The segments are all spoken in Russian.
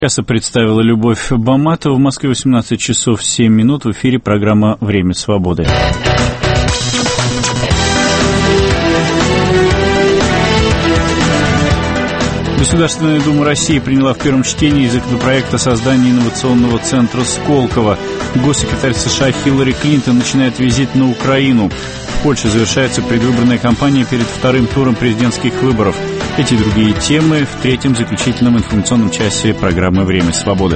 Касса представила Любовь Баматова. В Москве 18 часов 7 минут. В эфире программа «Время свободы». Государственная Дума России приняла в первом чтении законопроект о создании инновационного центра Сколково. Госсекретарь США Хиллари Клинтон начинает визит на Украину. В Польше завершается предвыборная кампания перед вторым туром президентских выборов. Эти и другие темы в третьем заключительном информационном часе программы «Время свободы».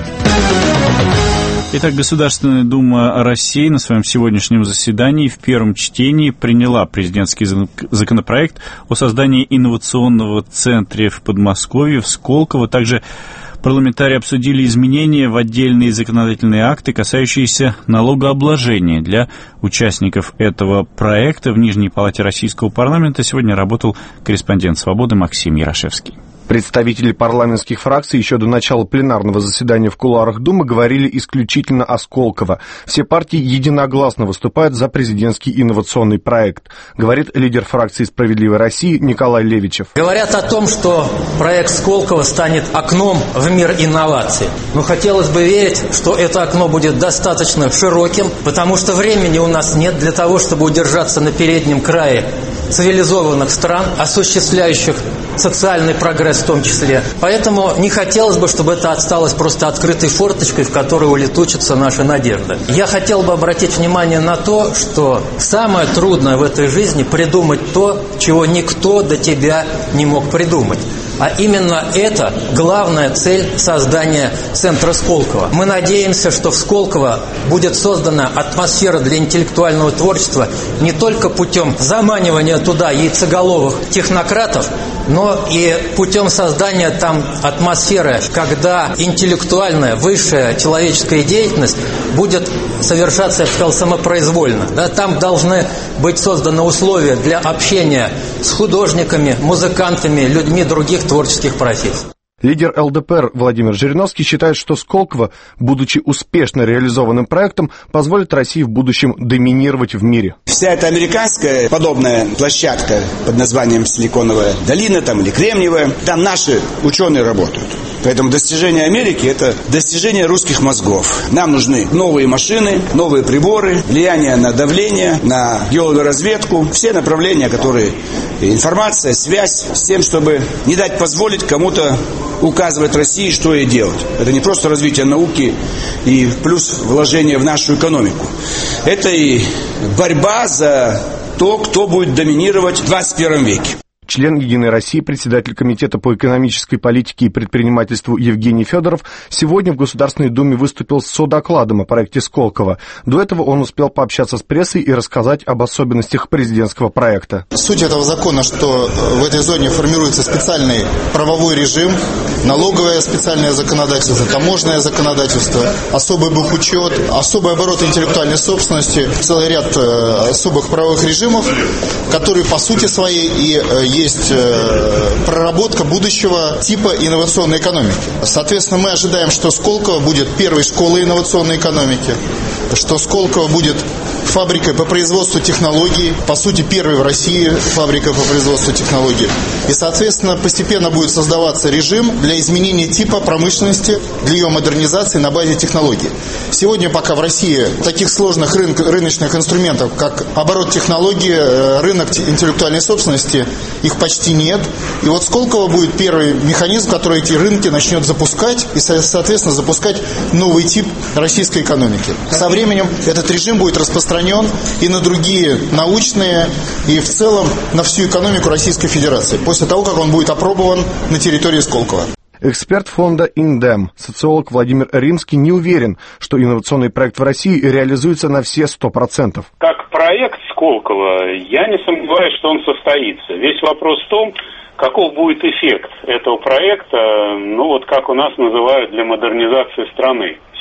Итак, Государственная Дума России на своем сегодняшнем заседании в первом чтении приняла президентский законопроект о создании инновационного центра в Подмосковье, в Сколково. Также парламентарии обсудили изменения в отдельные законодательные акты, касающиеся налогообложения для участников этого проекта. В Нижней палате Российского парламента сегодня работал корреспондент «Свободы» Максим Ярошевский. Представители парламентских фракций еще до начала пленарного заседания в кулуарах Думы говорили исключительно о Сколково. Все партии единогласно выступают за президентский инновационный проект, говорит лидер фракции «Справедливой России» Николай Левичев. Говорят о том, что проект Сколково станет окном в мир инноваций. Но хотелось бы верить, что это окно будет достаточно широким, потому что времени у нас нет для того, чтобы удержаться на переднем крае цивилизованных стран, осуществляющих социальный прогресс в том числе. Поэтому не хотелось бы, чтобы это осталось просто открытой форточкой, в которой улетучится наша надежда. Я хотел бы обратить внимание на то, что самое трудное в этой жизни – придумать то, чего никто до тебя не мог придумать. А именно это главная цель создания центра Сколково. Мы надеемся, что в Сколково будет создана атмосфера для интеллектуального творчества не только путем заманивания туда яйцеголовых технократов, но и путем создания там атмосферы, когда интеллектуальная, высшая человеческая деятельность будет совершаться, я бы сказал, самопроизвольно. Да, там должны быть созданы условия для общения с художниками, музыкантами, людьми других творческих профессий. Лидер ЛДПР Владимир Жириновский считает, что Сколково, будучи успешно реализованным проектом, позволит России в будущем доминировать в мире. Вся эта американская подобная площадка под названием Силиконовая долина там, или Кремниевая, там наши ученые работают. Поэтому достижение Америки – это достижение русских мозгов. Нам нужны новые машины, новые приборы, влияние на давление, на геологоразведку, все направления, которые информация, связь, с тем, чтобы не дать позволить кому-то указывать России, что ей делать. Это не просто развитие науки и плюс вложение в нашу экономику. Это и борьба за то, кто будет доминировать в 21 веке. Член «Единой России», председатель Комитета по экономической политике и предпринимательству Евгений Федоров сегодня в Государственной Думе выступил с содокладом о проекте Сколково. До этого он успел пообщаться с прессой и рассказать об особенностях президентского проекта. Суть этого закона, что в этой зоне формируется специальный правовой режим, налоговое специальное законодательство, таможенное законодательство, особый бухучет, особый оборот интеллектуальной собственности, целый ряд особых правовых режимов, которые по сути своей и есть проработка будущего типа инновационной экономики. Соответственно, мы ожидаем, что Сколково будет первой школой инновационной экономики, что Сколково будет фабрикой по производству технологий, по сути, первой в России фабрикой по производству технологий. И, соответственно, постепенно будет создаваться режим для изменения типа промышленности, для ее модернизации на базе технологий. Сегодня пока в России таких сложных рыночных инструментов, как оборот технологий, рынок интеллектуальной собственности, их почти нет. И вот Сколково будет первый механизм, который эти рынки начнет запускать и, соответственно, запускать новый тип российской экономики. Со временем этот режим будет распространен и на другие научные, и в целом на всю экономику Российской Федерации, после того, как он будет опробован на территории Сколково. Эксперт фонда «Индем», социолог Владимир Римский, не уверен, что инновационный проект в России реализуется на все 100%. Как проект Сколково, я не сомневаюсь, что он состоится. Весь вопрос в том, каков будет эффект этого проекта, как у нас называют, для модернизации страны.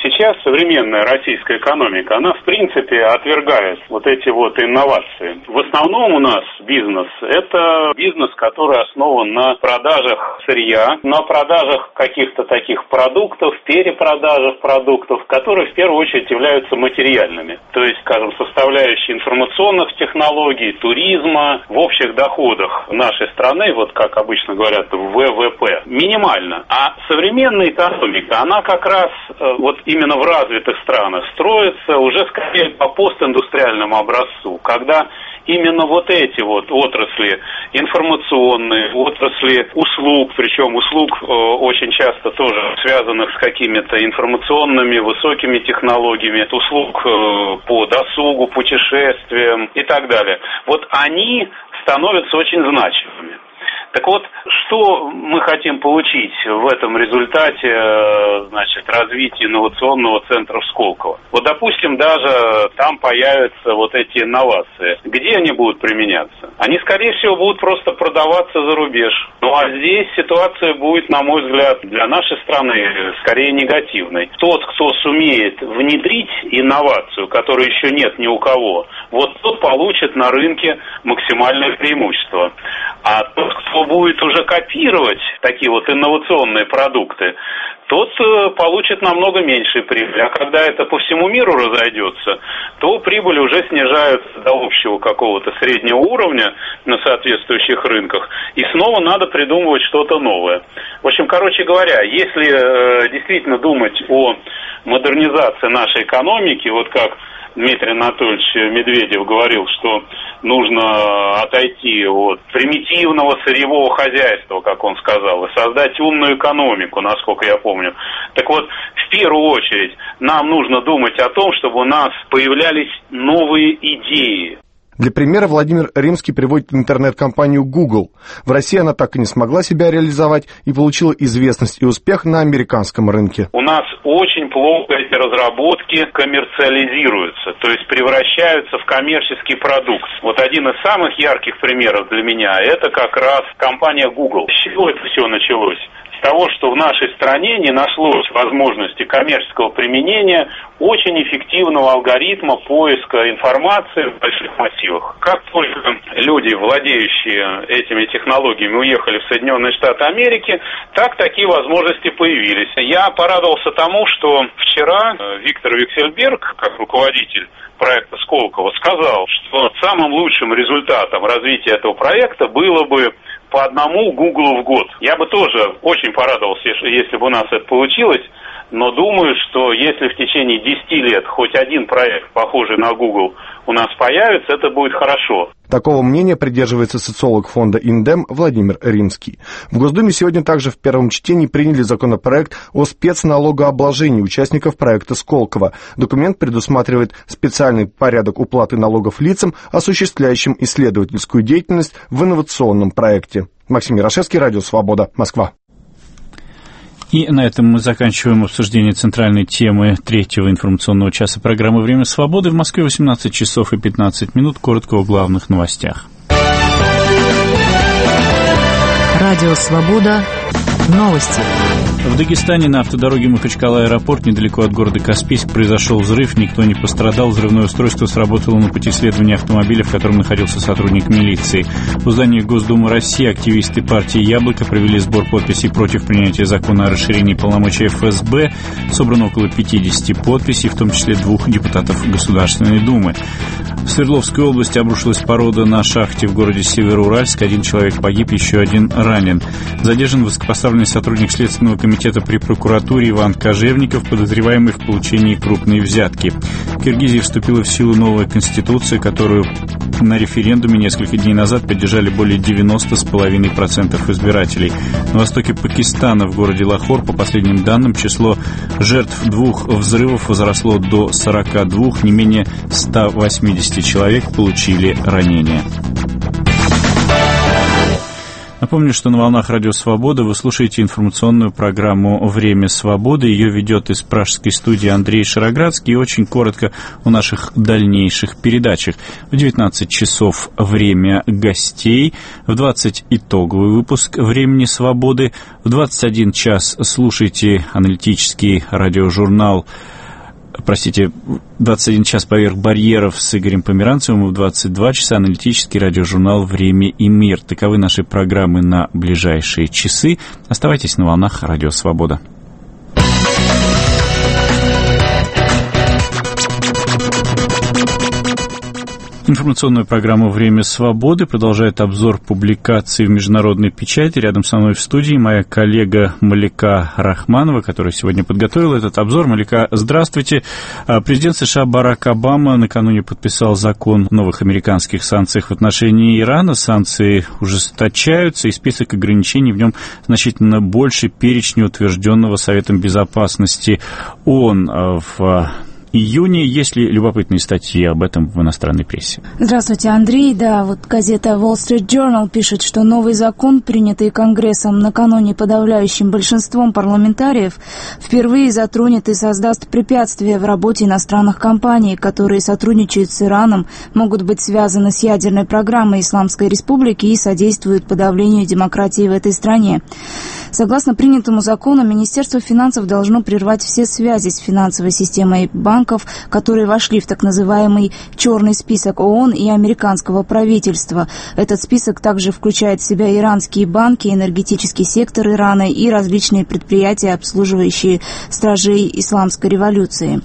Сейчас современная российская экономика, она в принципе отвергает вот эти вот инновации. В основном у нас бизнес – это бизнес, который основан на продажах сырья, на продажах каких-то таких продуктов, перепродажах продуктов, которые в первую очередь являются материальными. То есть, скажем, составляющие информационных технологий, туризма в общих доходах нашей страны, вот как обычно говорят, в ВВП, минимально. А современная экономика, она как раз вот именно в развитых странах строится уже скорее по постиндустриальному образцу, когда именно вот эти вот отрасли информационные, отрасли услуг, причем услуг очень часто тоже связанных с какими-то информационными высокими технологиями, услуг по досугу, путешествиям и так далее. Вот они становятся очень значимыми. Так вот, что мы хотим получить в этом результате, значит, развития инновационного центра в Сколково? Вот, допустим, даже там появятся вот эти инновации. Где они будут применяться? Они, скорее всего, будут просто продаваться за рубеж. Ну, а здесь ситуация будет, на мой взгляд, для нашей страны скорее негативной. Тот, кто сумеет внедрить инновацию, которой еще нет ни у кого, вот тот получит на рынке максимальное преимущество. А тот, кто будет уже копировать такие вот инновационные продукты, тот получит намного меньшую прибыль. А когда это по всему миру разойдется, то прибыль уже снижается до общего какого-то среднего уровня на соответствующих рынках. И снова надо придумывать что-то новое. В общем, короче говоря, если действительно думать о модернизации нашей экономики, вот как Дмитрий Анатольевич Медведев говорил, что нужно отойти от примитивного сырьевого хозяйства, как он сказал, и создать умную экономику, насколько я помню. Так вот, в первую очередь, нам нужно думать о том, чтобы у нас появлялись новые идеи. Для примера Владимир Римский приводит интернет-компанию Google. В России она так и не смогла себя реализовать и получила известность и успех на американском рынке. У нас очень плохо эти разработки коммерциализируются, то есть превращаются в коммерческий продукт. Вот один из самых ярких примеров для меня – это как раз компания Google. С чего это все началось? С того, что в нашей стране не нашлось возможности коммерческого применения очень эффективного алгоритма поиска информации в больших массивах. Как только люди, владеющие этими технологиями, уехали в Соединенные Штаты Америки, так такие возможности появились. Я порадовался тому, что вчера Виктор Виксельберг, как руководитель проекта Сколково, сказал, что самым лучшим результатом развития этого проекта было бы по одному Гуглу в год. Я бы тоже очень порадовался, если бы у нас это получилось, но думаю, что если в течение 10 лет хоть один проект, похожий на Google, у нас появится, это будет хорошо. Такого мнения придерживается социолог фонда «Индем» Владимир Римский. В Госдуме сегодня также в первом чтении приняли законопроект о спецналогообложении участников проекта Сколково. Документ предусматривает специальный порядок уплаты налогов лицам, осуществляющим исследовательскую деятельность в инновационном проекте. Максим Ярошевский, Радио Свобода, Москва. И на этом мы заканчиваем обсуждение центральной темы третьего информационного часа программы «Время свободы». В Москве 18 часов и 15 минут. Коротко о главных новостях. Радио «Свобода». Новости. В Дагестане на автодороге Махачкала-аэропорт, недалеко от города Каспийск, произошел взрыв. Никто не пострадал. Взрывное устройство сработало на пути следования автомобиля, в котором находился сотрудник милиции. В здании Госдумы России активисты партии «Яблоко» провели сбор подписей против принятия закона о расширении полномочий ФСБ. Собрано около 50 подписей, в том числе 2 депутатов Государственной Думы. В Свердловской области обрушилась порода на шахте в городе Североуральск. 1 человек погиб, еще 1 ранен. Задержан высокопоставленный сотрудник Следственного комитета при прокуратуре Иван Кожевников, подозреваемый в получении крупной взятки. В Киргизии вступила в силу новая конституция, которую на референдуме несколько дней назад поддержали более 90,5% избирателей. На востоке Пакистана, в городе Лахор, по последним данным, число жертв 2 взрывов возросло до 42, не менее 180 человек получили ранения. Напомню, что на волнах Радио Свобода вы слушаете информационную программу «Время свободы». Ее ведет из пражской студии Андрей Шароградский. И очень коротко о наших дальнейших передачах. В 19 часов «Время гостей», в 20 итоговый выпуск «Времени свободы», в 21 час слушайте аналитический радиожурнал 21 час «Поверх барьеров» с Игорем Померанцевым, в 22 часа аналитический радиожурнал «Время и мир». Таковы наши программы на ближайшие часы. Оставайтесь на волнах Радио Свобода. Информационную программу «Время свободы» продолжает обзор публикаций в международной печати. Рядом со мной в студии моя коллега Малика Рахманова, которая сегодня подготовила этот обзор. Малика, здравствуйте. Президент США Барак Обама накануне подписал закон о новых американских санкциях в отношении Ирана. Санкции ужесточаются, и список ограничений в нем значительно больше перечня, утвержденного Советом Безопасности ООН в июне. Есть ли любопытные статьи об этом в иностранной прессе? Здравствуйте, Андрей. Да, вот газета Wall Street Journal пишет, что новый закон, принятый Конгрессом накануне подавляющим большинством парламентариев, впервые затронет и создаст препятствия в работе иностранных компаний, которые сотрудничают с Ираном, могут быть связаны с ядерной программой Исламской Республики и содействуют подавлению демократии в этой стране. Согласно принятому закону, Министерство финансов должно прервать все связи с финансовой системой банков, которые вошли в так называемый «черный список» ООН и американского правительства. Этот список также включает в себя иранские банки, энергетический сектор Ирана и различные предприятия, обслуживающие стражей исламской революции.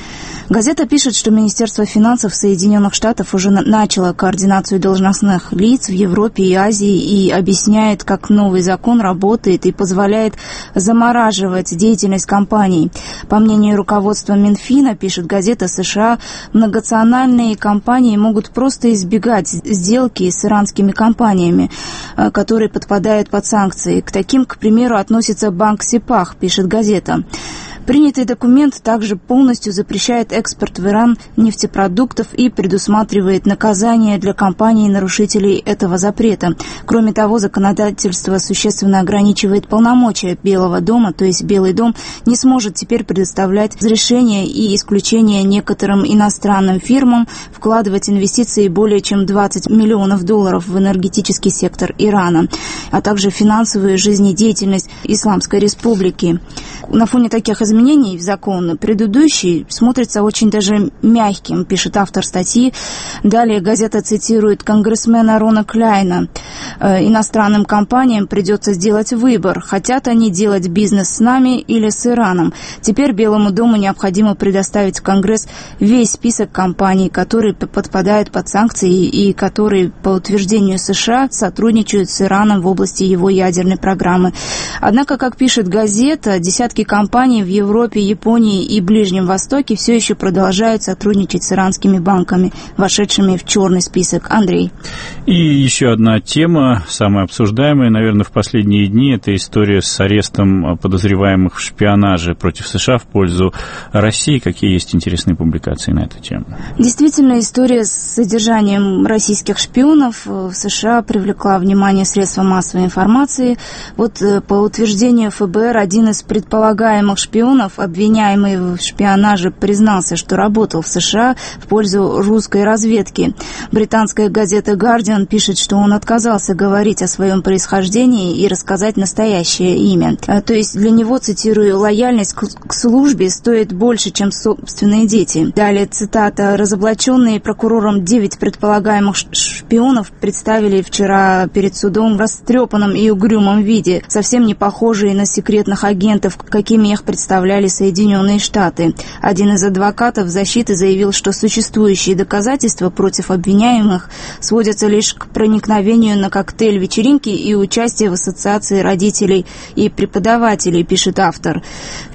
Газета пишет, что Министерство финансов Соединенных Штатов уже начало координацию должностных лиц в Европе и Азии и объясняет, как новый закон работает и позволяет замораживать деятельность компаний. По мнению руководства Минфина, пишет газета США, многонациональные компании могут просто избегать сделки с иранскими компаниями, которые подпадают под санкции. К таким, к примеру, относится банк Сипах, пишет газета. Принятый документ также полностью запрещает экспорт в Иран нефтепродуктов и предусматривает наказание для компаний-нарушителей этого запрета. Кроме того, законодательство существенно ограничивает полномочия Белого дома, то есть Белый дом не сможет теперь предоставлять разрешения и исключения некоторым иностранным фирмам вкладывать инвестиции более чем $20 миллионов в энергетический сектор Ирана, а также финансовую жизнедеятельность Исламской Республики. На фоне таких изменений в закон предыдущий смотрится очень даже мягким, пишет автор статьи. Далее газета цитирует конгрессмена Рона Кляйна. Иностранным компаниям придется сделать выбор, хотят они делать бизнес с нами или с Ираном. Теперь Белому дому необходимо предоставить в Конгресс весь список компаний, которые подпадают под санкции и которые, по утверждению США, сотрудничают с Ираном в области его ядерной программы. Однако, как пишет газета, десятки компаний в Европе, Японии и Ближнем Востоке все еще продолжают сотрудничать с иранскими банками, вошедшими в черный список. Андрей. И еще одна тема, самая обсуждаемая, наверное, в последние дни, это история с арестом подозреваемых в шпионаже против США в пользу России. Какие есть интересные публикации на эту тему? Действительно, история с содержанием российских шпионов в США привлекла внимание средств массовой информации. Вот по утверждению ФБР, один из предполагаемых шпионов, обвиняемый в шпионаже, признался, что работал в США в пользу русской разведки. Британская газета «Гардиан» пишет, что он отказался говорить о своем происхождении и рассказать настоящее имя. То есть для него, цитирую, лояльность к службе стоит больше, чем собственные дети. Далее цитата. Разоблаченные прокурором 9 предполагаемых шпионов представили вчера перед судом в растрепанном и угрюмом виде, совсем не похожие на секретных агентов, какими их представляли Соединенные Штаты. Один из адвокатов защиты заявил, что существующие доказательства против обвиняемых сводятся лишь к проникновению на коктейль-вечеринки и участию в ассоциации родителей и преподавателей, пишет автор.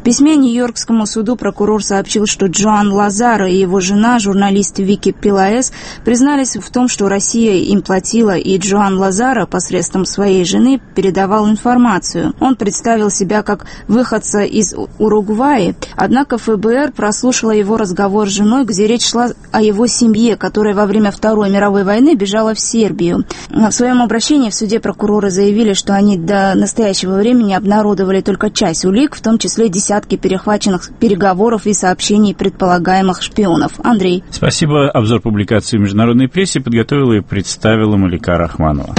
В письме Нью-Йоркскому суду прокурор сообщил, что Джоан Лазаро и его жена, журналист Вики Пилаэс, признались в том, что Россия им платила, и Джоан Лазаро посредством своей жены передавал информацию. Он представил себя как выходца из Уругвая, однако ФБР прослушало его разговор с женой, где речь шла о его семье, которая во время Второй мировой войны бежала в Сербию. В своем обращении в суде прокуроры заявили, что они до настоящего времени обнародовали только часть улик, в том числе десятки перехваченных переговоров и сообщений предполагаемых шпионов. Андрей. Спасибо. Обзор публикации в международной прессе подготовила и представила Малика Рахманова.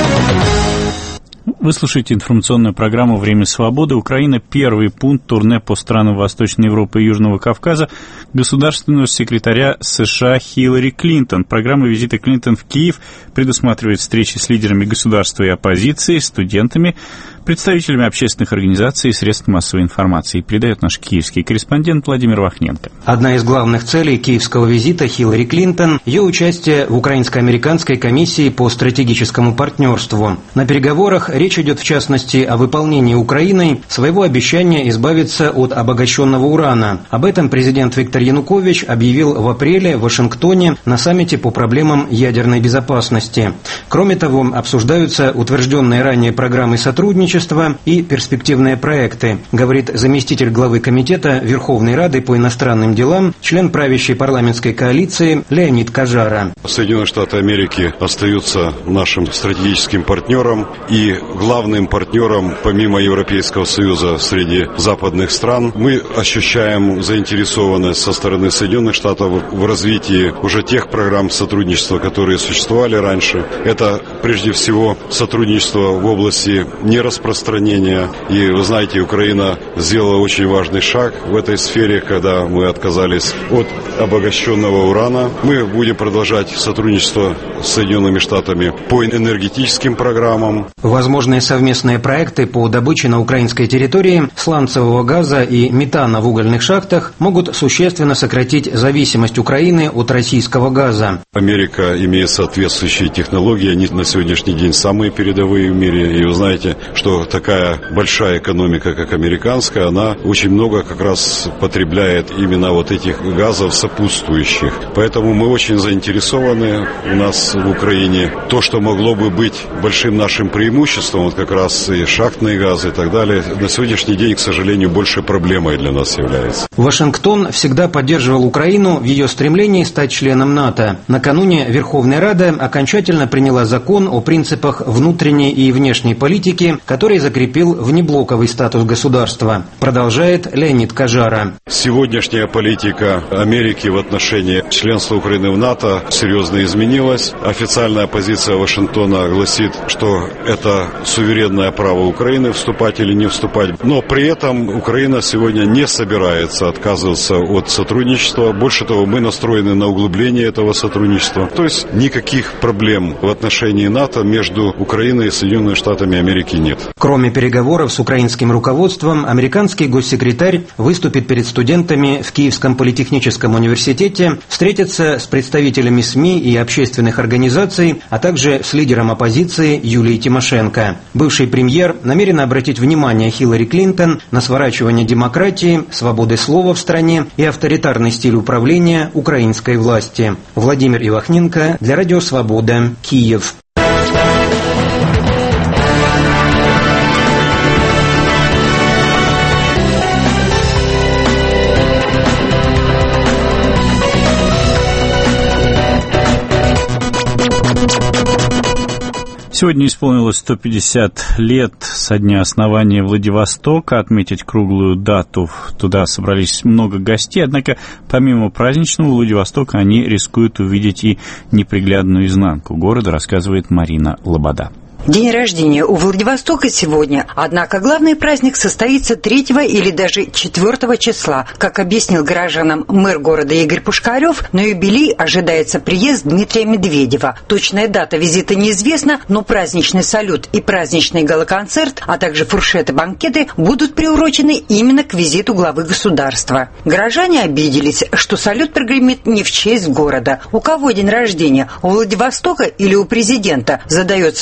Вы слушаете информационную программу «Время свободы». Украина – первый пункт турне по странам Восточной Европы и Южного Кавказа государственного секретаря США Хиллари Клинтон. Программа визита Клинтон в Киев предусматривает встречи с лидерами государства и оппозиции, студентами, представителями общественных организаций и средств массовой информации, передает наш киевский корреспондент Владимир Вахненко. Одна из главных целей киевского визита Хиллари Клинтон – ее участие в Украинско-американской комиссии по стратегическому партнерству. На переговорах речь идет в частности о выполнении Украиной своего обещания избавиться от обогащенного урана. Об этом президент Виктор Янукович объявил в апреле в Вашингтоне на саммите по проблемам ядерной безопасности. Кроме того, обсуждаются утвержденные ранее программы сотрудничества и перспективные проекты, говорит заместитель главы комитета Верховной Рады по иностранным делам, член правящей парламентской коалиции Леонид Кажара. Соединенные Штаты Америки остаются нашим стратегическим партнером и главным партнером, помимо Европейского Союза, среди западных стран. Мы ощущаем заинтересованность со стороны Соединенных Штатов в развитии уже тех программ сотрудничества, которые существовали раньше. Это прежде всего сотрудничество в области нераспространения. И вы знаете, Украина сделала очень важный шаг в этой сфере, когда мы отказались от обогащенного урана. Мы будем продолжать сотрудничество с Соединенными Штатами по энергетическим программам. Возможные совместные проекты по добыче на украинской территории сланцевого газа и метана в угольных шахтах могут существенно сократить зависимость Украины от российского газа. Америка имеет соответствующие технологии, они на сегодняшний день самые передовые в мире. И вы знаете, что такая большая экономика, как американская, она очень много как раз потребляет именно вот этих газов сопутствующих. Поэтому мы очень заинтересованы у нас в Украине. То, что могло бы быть большим нашим преимуществом, вот как раз и шахтные газы и так далее, на сегодняшний день, к сожалению, больше проблемой для нас является. Вашингтон всегда поддерживал Украину в ее стремлении стать членом НАТО. Накануне Верховная Рада окончательно приняла закон о принципах внутренней и внешней политики, который закрепил внеблоковый статус государства. Продолжает Леонид Кажара. Сегодняшняя политика Америки в отношении членства Украины в НАТО серьезно изменилась. Официальная позиция Вашингтона гласит, что это суверенное право Украины вступать или не вступать. Но при этом Украина сегодня не собирается отказываться от сотрудничества. Больше того, мы настроены на углубление этого сотрудничества. То есть никаких проблем в отношении НАТО между Украиной и Соединенными Штатами Америки нет. Кроме переговоров с украинским руководством, американский госсекретарь выступит перед студентами в Киевском политехническом университете, встретится с представителями СМИ и общественных организаций, а также с лидером оппозиции Юлией Тимошенко. Бывший премьер намерен обратить внимание Хиллари Клинтон на сворачивание демократии, свободы слова в стране и авторитарный стиль управления украинской власти. Владимир Ивахненко для Радио Свобода, Киев. Сегодня исполнилось 150 лет со дня основания Владивостока. Отметить круглую дату туда собрались много гостей. Однако, помимо праздничного Владивостока, они рискуют увидеть и неприглядную изнанку города, рассказывает Марина Лобода. День рождения у Владивостока сегодня, однако главный праздник состоится 3 или даже 4 числа. Как объяснил горожанам мэр города Игорь Пушкарев, на юбилей ожидается приезд Дмитрия Медведева. Точная дата визита неизвестна, но праздничный салют и праздничный гала-концерт, а также фуршеты-банкеты будут приурочены именно к визиту главы государства. Горожане обиделись, что салют прогремит не в честь города. У кого день рождения? У Владивостока или у президента? Задается вопрос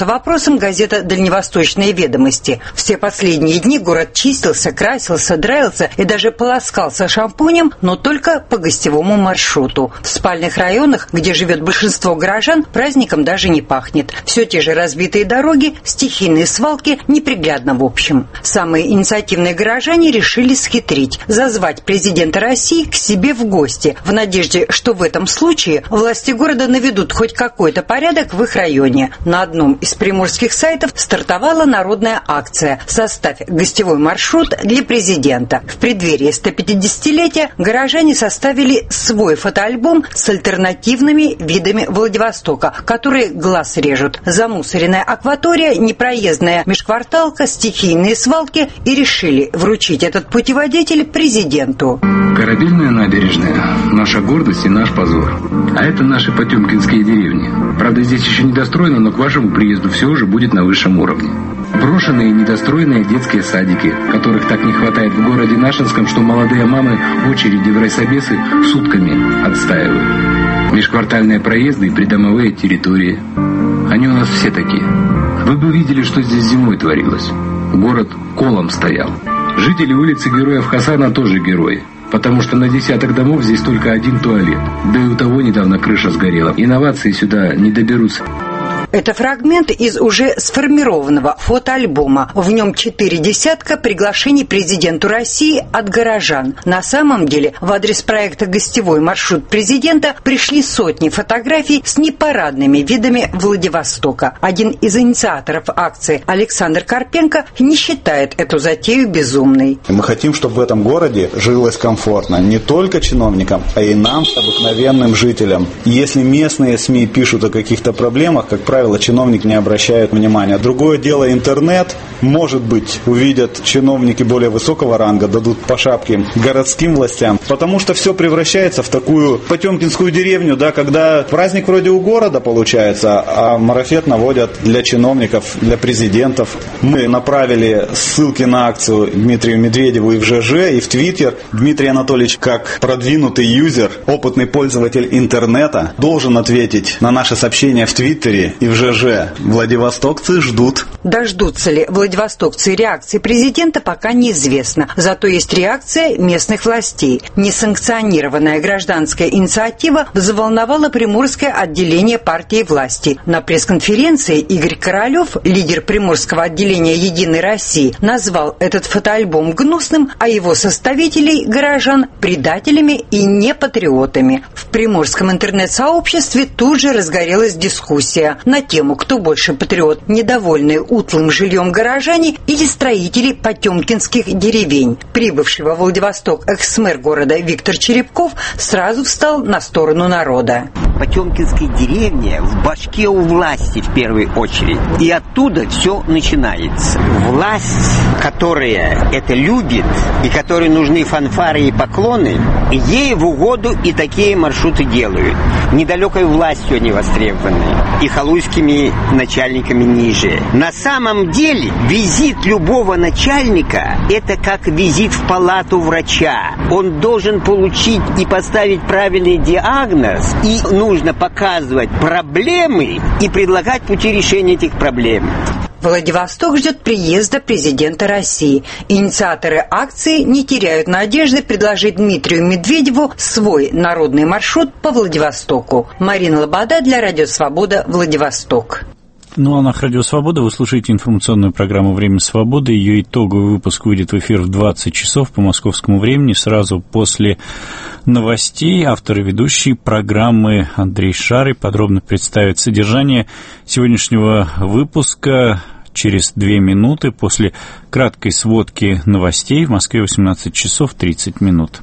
вопросам газета «Дальневосточные ведомости». Все последние дни город чистился, красился, драился и даже полоскался шампунем, но только по гостевому маршруту. В спальных районах, где живет большинство горожан, праздником даже не пахнет. Все те же разбитые дороги, стихийные свалки, неприглядно в общем. Самые инициативные горожане решили схитрить, зазвать президента России к себе в гости, в надежде, что в этом случае власти города наведут хоть какой-то порядок в их районе. На одном из приморских сайтов стартовала народная акция «Составь гостевой маршрут для президента». В преддверии 150-летия горожане составили свой фотоальбом с альтернативными видами Владивостока, которые глаз режут. Замусоренная акватория, непроездная межкварталка, стихийные свалки, и решили вручить этот путеводитель президенту. Корабельная набережная – наша гордость и наш позор. А это наши потемкинские деревни. Правда, здесь еще недостроено, но к вашему приезду все уже будет на высшем уровне. Брошенные и недостроенные детские садики, которых так не хватает в городе Нашинском, что молодые мамы очереди в райсобесы сутками отстаивают. Межквартальные проезды и придомовые территории. Они у нас все такие. Вы бы видели, что здесь зимой творилось. Город колом стоял. Жители улицы Героев Хасана тоже герои. Потому что на десяток домов здесь только один туалет. Да и у того недавно крыша сгорела. Инновации сюда не доберутся. Это фрагмент из уже сформированного фотоальбома. В нем 4 десятка приглашений президенту России от горожан. На самом деле в адрес проекта «Гостевой маршрут президента» пришли сотни фотографий с непарадными видами Владивостока. Один из инициаторов акции, Александр Карпенко, не считает эту затею безумной. Мы хотим, чтобы в этом городе жилось комфортно не только чиновникам, а и нам, обыкновенным жителям. Если местные СМИ пишут о каких-то проблемах, как правило, чиновник не обращает внимания. Другое дело интернет. Может быть, увидят чиновники более высокого ранга, дадут по шапке городским властям. Потому что все превращается в такую потемкинскую деревню, да, когда праздник вроде у города получается, а марафет наводят для чиновников, для президентов. Мы направили ссылки на акцию Дмитрию Медведеву и в ЖЖ, и в Твиттер. Дмитрий Анатольевич, как продвинутый юзер, опытный пользователь интернета, должен ответить на наши сообщения в Твиттере и в ЖЖ. Владивостокцы ждут. Дождутся ли владивостокцы реакции президента, пока неизвестно. Зато есть реакция местных властей. Несанкционированная гражданская инициатива взволновала приморское отделение партии власти. На пресс-конференции Игорь Королев, лидер приморского отделения «Единой России», назвал этот фотоальбом гнусным, а его составителей, горожан, предателями и непатриотами. В приморском интернет-сообществе тут же разгорелась дискуссия на тему, кто больше патриот, недовольные утлым жильем горожане или строители потемкинских деревень. Прибывший во Владивосток экс-мэр города Виктор Черепков сразу встал на сторону народа. Потемкинская деревня в башке у власти в первую очередь. И оттуда все начинается. Власть, которая это любит, и которой нужны фанфары и поклоны, ей в угоду и такие маршруты делают. Недалекой властью они востребованы. И халуйскими начальниками ниже. На самом деле визит любого начальника – это как визит в палату врача. Он должен получить и поставить правильный диагноз, и нужно показывать проблемы и предлагать пути решения этих проблем. Владивосток ждет приезда президента России. Инициаторы акции не теряют надежды предложить Дмитрию Медведеву свой народный маршрут по Владивостоку. Марина Лобода для Радио Свобода, Владивосток. Ну а на Радио Свобода вы слушаете информационную программу «Время свободы». Ее итоговый выпуск выйдет в эфир в 20 часов по московскому времени, сразу после новостей. Автор и ведущий программы Андрей Шарый подробно представит содержание сегодняшнего выпуска через 2 минуты после краткой сводки новостей. В Москве 18 часов 30 минут.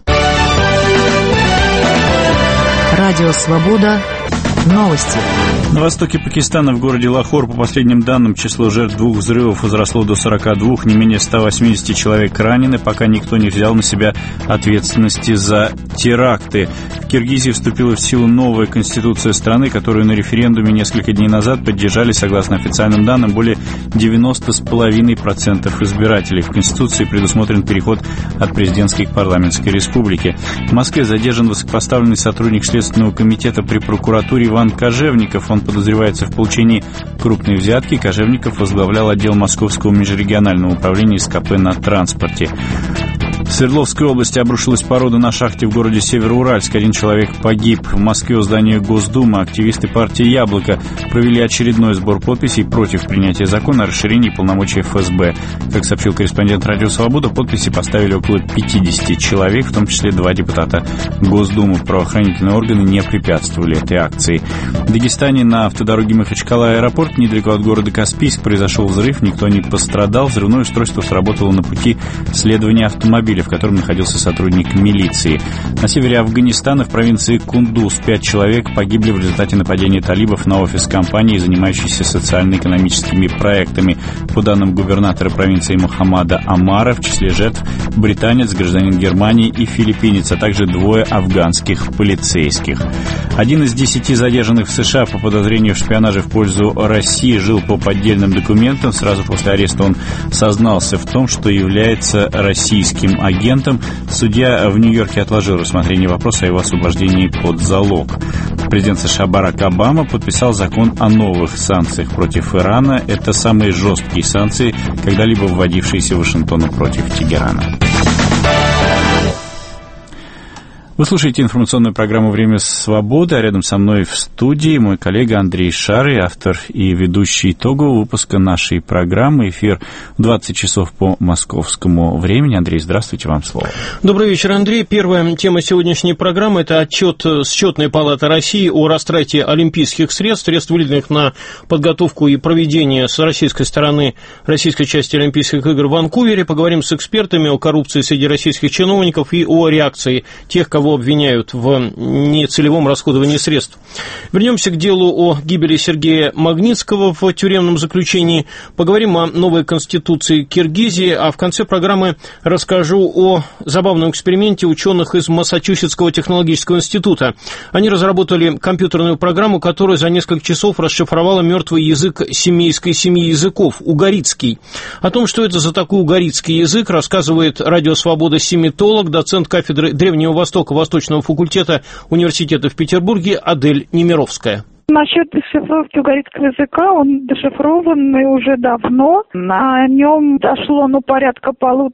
Радио «Свобода». Новости. На востоке Пакистана, в городе Лахор, по последним данным, число жертв 2 взрывов возросло до 42, не менее 180 человек ранены, пока никто не взял на себя ответственности за теракты. В Киргизии вступила в силу новая конституция страны, которую на референдуме несколько дней назад поддержали, согласно официальным данным, более 90,5% избирателей. В Конституции предусмотрен переход от президентской к парламентской республике. В Москве задержан высокопоставленный сотрудник Следственного комитета при прокуратуре Иван Кожевников. Он подозревается в получении крупной взятки. Кожевников возглавлял отдел Московского межрегионального управления СКП на транспорте. В Свердловской области обрушилась порода на шахте в городе Североуральск. 1 человек погиб. В Москве у здания Госдумы активисты партии «Яблоко» провели очередной сбор подписей против принятия закона о расширении полномочий ФСБ. Как сообщил корреспондент «Радио Свобода», подписи поставили около 50 человек, в том числе 2 депутата Госдумы. Правоохранительные органы не препятствовали этой акции. В Дагестане на автодороге Махачкала-аэропорт, недалеко от города Каспийск, произошел взрыв. Никто не пострадал. Взрывное устройство сработало на пути следования автомобиля, в котором находился сотрудник милиции. На севере Афганистана, в провинции Кундуз, 5 человек погибли в результате нападения талибов на офис компании, занимающейся социально-экономическими проектами. По данным губернатора провинции Мухаммада Амара, в числе жертв британец, гражданин Германии и филиппинец, а также 2 афганских полицейских. 1 из 10 задержанных в США по подозрению в шпионаже в пользу России жил по поддельным документам. Сразу после ареста он сознался в том, что является российским агентом. Судья в Нью-Йорке отложил рассмотрение вопроса о его освобождении под залог. Президент США Барак Обама подписал закон о новых санкциях против Ирана. Это самые жесткие санкции, когда-либо вводившиеся Вашингтону против Тегерана. Вы слушаете информационную программу «Время свободы», а рядом со мной в студии мой коллега Андрей Шарый, автор и ведущий итогового выпуска нашей программы. Эфир в 20 часов по московскому времени. Андрей, здравствуйте, вам слово. Добрый вечер, Андрей. Первая тема сегодняшней программы – это отчет Счетной палаты России о растрате олимпийских средств, выделенных на подготовку и проведение с российской стороны российской части Олимпийских игр в Ванкувере. Поговорим с экспертами о коррупции среди российских чиновников и о реакции тех, кого обвиняют в нецелевом расходовании средств. Вернемся к делу о гибели Сергея Магнитского в тюремном заключении. Поговорим о новой конституции Киргизии, а в конце программы расскажу о забавном эксперименте ученых из Массачусетского технологического института. Они разработали компьютерную программу, которая за несколько часов расшифровала мертвый язык семейской семьи языков – угаритский. О том, что это за такой угаритский язык, рассказывает «Радио Свобода» семитолог, доцент кафедры Древнего Востока Восточного факультета университета в Петербурге Адель Немировская. Насчет дешифровки угаритского языка, он дешифрованный уже давно. На нем дошло порядка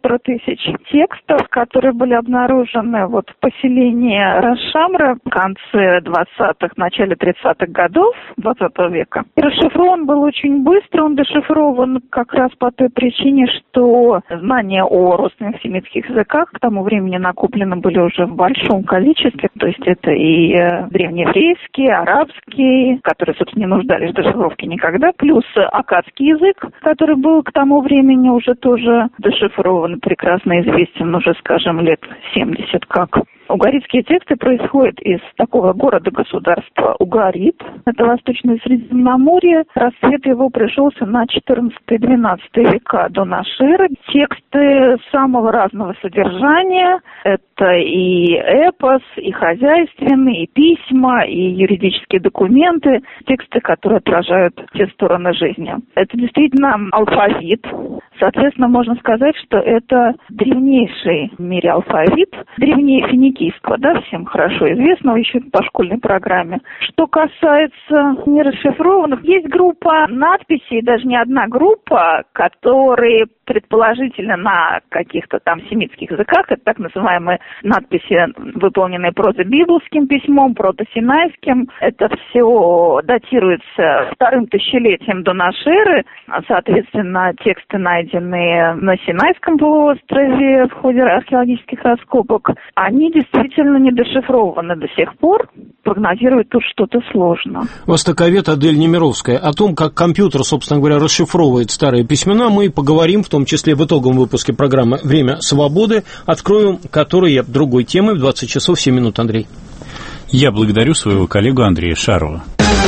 1500 текстов, которые были обнаружены в поселении Расшамра в конце 20-х, начале 30-х годов 20 века. И расшифрован был очень быстро, он дешифрован как раз по той причине, что знания о родственных семитских языках к тому времени накоплены были уже в большом количестве. То есть это и древнееврейский, арабский, которые, собственно, не нуждались в дешифровке никогда, плюс аккадский язык, который был к тому времени уже тоже дешифрован, прекрасно известен уже, скажем, лет 70 как. Угаритские тексты происходят из такого города-государства Угарит. Это Восточное Средиземноморье. Расцвет его пришелся на 14-12 века до нашей эры. Тексты самого разного содержания. Это и эпос, и хозяйственные, и письма, и юридические документы. Тексты, которые отражают все стороны жизни. Это действительно алфавит. Соответственно, можно сказать, что это древнейший в мире алфавит, древнее финикийского, всем хорошо известного еще по школьной программе. Что касается нерасшифрованных, есть группа надписей, даже не одна группа, которые предположительно на каких-то там семитских языках, это так называемые надписи, выполненные прото-библовским письмом, прото-синайским. Это все датируется 2-м тысячелетием до нашей эры. Соответственно, тексты, найденные на Синайском полуострове в ходе археологических раскопок, они действительно не дешифрованы до сих пор. Прогнозировать тут что-то сложно. Востоковед Адель Немировская. О том, как компьютер, собственно говоря, расшифровывает старые письмена, мы поговорим в том числе в итоговом выпуске программы «Время свободы», откроем которые другой темой в 20 часов 7 минут, Андрей. Я благодарю своего коллегу Андрея Шарова.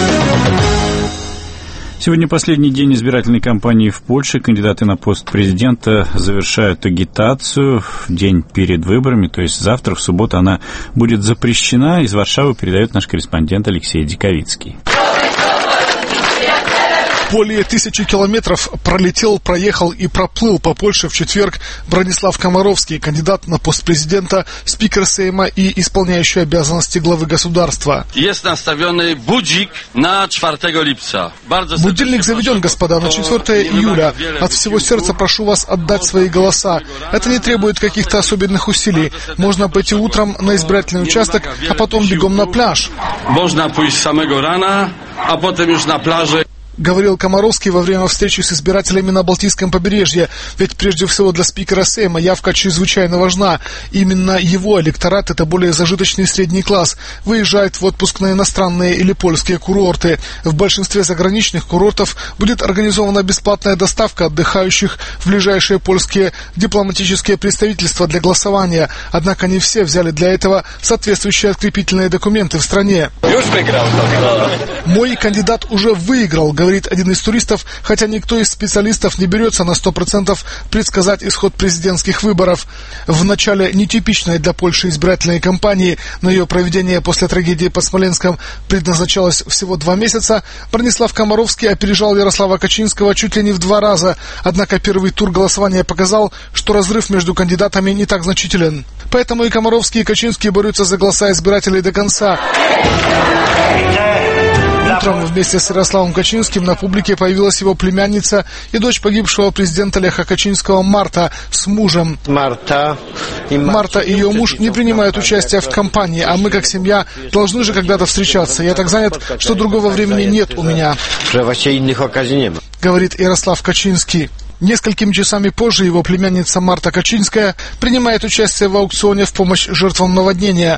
Сегодня последний день избирательной кампании в Польше. Кандидаты на пост президента завершают агитацию в день перед выборами, то есть завтра, в субботу, она будет запрещена. Из Варшавы передает наш корреспондент Алексей Диковицкий. Более 1000 километров пролетел, проехал и проплыл по Польше в четверг Бронислав Комаровский, кандидат на пост президента, спикер Сейма и исполняющий обязанности главы государства. Есть наставленный будильник на 4 липца. Будильник заведен, господа, на 4 июля. От всего сердца прошу вас отдать свои голоса. Это не требует каких-то особенных усилий. Можно пойти утром на избирательный участок, а потом бегом на пляж. Можно пойти с самого рана, а потом уж на пляже. Говорил Комаровский во время встречи с избирателями на Балтийском побережье. Ведь прежде всего для спикера Сейма явка чрезвычайно важна. Именно его электорат, это более зажиточный средний класс, выезжает в отпуск на иностранные или польские курорты. В большинстве заграничных курортов будет организована бесплатная доставка отдыхающих в ближайшие польские дипломатические представительства для голосования. Однако не все взяли для этого соответствующие открепительные документы в стране. Мой кандидат уже выиграл, говорит один из туристов, хотя никто из специалистов не берется на 100% предсказать исход президентских выборов. В начале нетипичной для Польши избирательной кампании, на ее проведение после трагедии под Смоленском предназначалось всего 2 месяца, Бронислав Комаровский опережал Ярослава Качинского чуть ли не в 2 раза. Однако первый тур голосования показал, что разрыв между кандидатами не так значителен. Поэтому и Комаровский, и Качинский борются за голоса избирателей до конца. Утром вместе с Ярославом Качинским на публике появилась его племянница и дочь погибшего президента Леха Качинского Марта с мужем. Марта и ее муж не принимают участия в кампании, а мы как семья должны же когда-то встречаться. Я так занят, что другого времени нет у меня, говорит Ярослав Качинский. Несколькими часами позже его племянница Марта Качинская принимает участие в аукционе в помощь жертвам наводнения.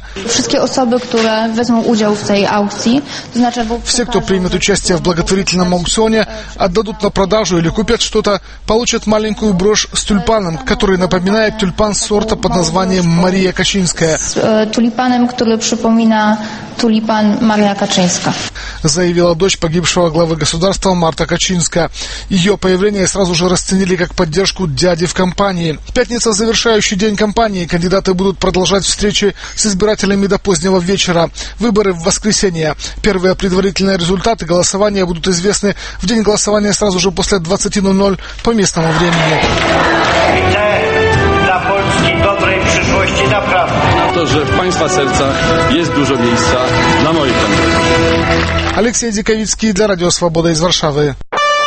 Все, кто примет участие в благотворительном аукционе, отдадут на продажу или купят что-то, получат маленькую брошь с тюльпаном, который напоминает тюльпан сорта под названием Мария Качинская. Тюльпаном, который напоминает тюльпан Мария Качинская. Заявила дочь погибшего главы государства Марта Качинская. Ее появление сразу же расценили как поддержку дяди в кампании. В пятницу, завершающий день кампании, кандидаты будут продолжать встречи с избирателями до позднего вечера. Выборы в воскресенье. Первые предварительные результаты голосования будут известны в день голосования сразу же после 20:00 по местному времени. To, że w Państwa sercach jest dużo miejsca dla moich kandydatów. Алексей Диковицкий для Радио Свобода из Варшавы.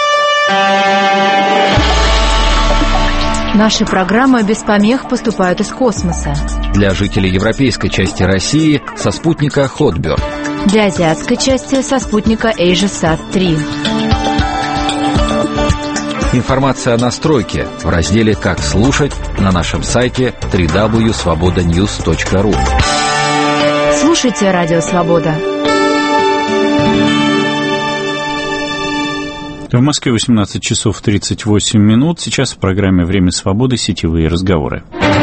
Наши программы без помех поступают из космоса. Для жителей европейской части России со спутника Hotbird. Для азиатской части со спутника AsiaSat-3. Информация о настройке в разделе «Как слушать» на нашем сайте www.svobodanews.ru. Слушайте Радио Свобода. В Москве 18 часов 38 минут. Сейчас в программе «Время свободы» сетевые разговоры.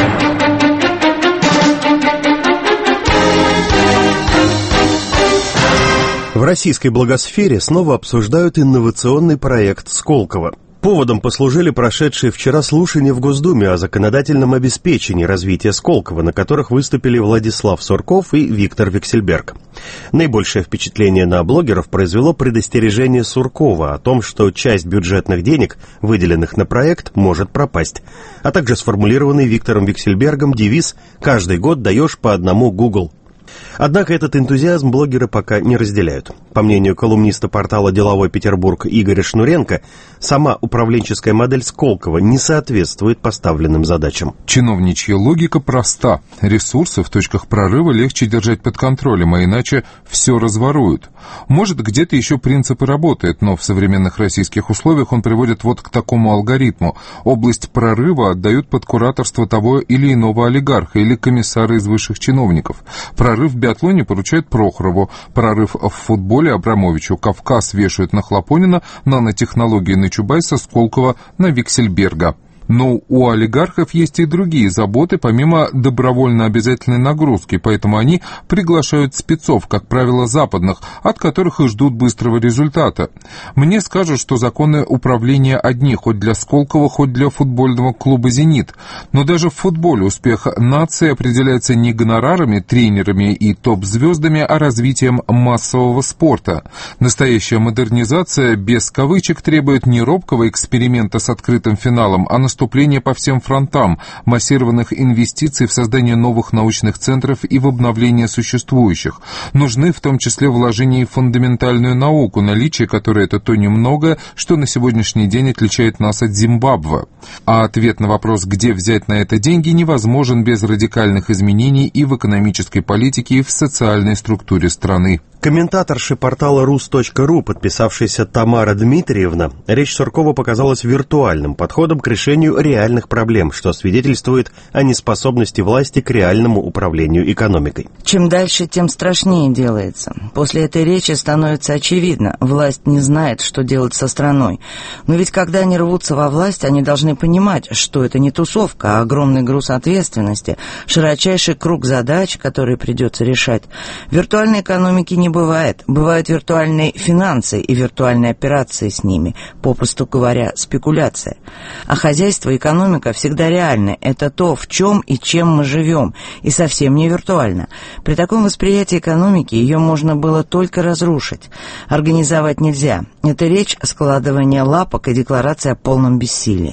В российской блогосфере снова обсуждают инновационный проект Сколково. Поводом послужили прошедшие вчера слушания в Госдуме о законодательном обеспечении развития Сколково, на которых выступили Владислав Сурков и Виктор Виксельберг. Наибольшее впечатление на блогеров произвело предостережение Суркова о том, что часть бюджетных денег, выделенных на проект, может пропасть, а также сформулированный Виктором Виксельбергом девиз «Каждый год даешь по одному Google». Однако этот энтузиазм блогеры пока не разделяют. По мнению колумниста портала «Деловой Петербург» Игоря Шнуренко, сама управленческая модель Сколково не соответствует поставленным задачам. Чиновничья логика проста. Ресурсы в точках прорыва легче держать под контролем, а иначе все разворуют. Может, где-то еще принцип и работает, но в современных российских условиях он приводит вот к такому алгоритму. Область прорыва отдают под кураторство того или иного олигарха или комиссара из высших чиновников. Прорыв в биатлоне поручают Прохорову, прорыв в футболе Абрамовичу, Кавказ вешают на Хлопонина, нанотехнологии на Чубайса, Сколково на Виксельберга. Но у олигархов есть и другие заботы, помимо добровольно-обязательной нагрузки, поэтому они приглашают спецов, как правило, западных, от которых и ждут быстрого результата. Мне скажут, что законы управления одни, хоть для Сколково, хоть для футбольного клуба «Зенит». Но даже в футболе успех нации определяется не гонорарами, тренерами и топ-звездами, а развитием массового спорта. Настоящая модернизация без кавычек требует не робкого эксперимента с открытым финалом, а наступления по всем фронтам, массированных инвестиций в создание новых научных центров и в обновление существующих. Нужны в том числе вложения в фундаментальную науку, наличие которой это то немногое, что на сегодняшний день отличает нас от Зимбабве. А ответ на вопрос, где взять на это деньги, невозможен без радикальных изменений и в экономической политике, и в социальной структуре страны. Комментаторше портала rus.ru, подписавшейся Тамара Дмитриевна, речь Суркова показалась виртуальным подходом к решению реальных проблем, что свидетельствует о неспособности власти к реальному управлению экономикой. Чем дальше, тем страшнее делается. После этой речи становится очевидно, власть не знает, что делать со страной. Но ведь когда они рвутся во власть, они должны понимать, что это не тусовка, а огромный груз ответственности, широчайший круг задач, которые придется решать. Виртуальной экономики не бывает. Бывают виртуальные финансы и виртуальные операции с ними, попросту говоря, спекуляция. А хозяйство и экономика всегда реальны. Это то, в чем и чем мы живем, и совсем не виртуально. При таком восприятии экономики ее можно было только разрушить. Организовать нельзя. Это речь складывания лапок и декларация о полном бессилии.